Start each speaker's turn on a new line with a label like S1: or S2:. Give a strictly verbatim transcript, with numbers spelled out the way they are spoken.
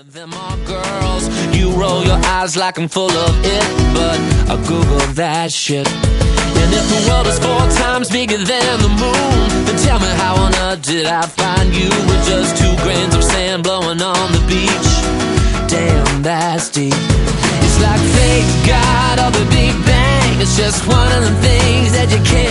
S1: of them are girls. You roll your eyes like I'm full of it, but I Google that shit. And if the world is four times bigger than the moon, then tell me how on earth did I find you with just two grains of sand blowing on the beach? Damn, that's deep. It's like fate, God, or the Big Bang. It's just one of the things that you can't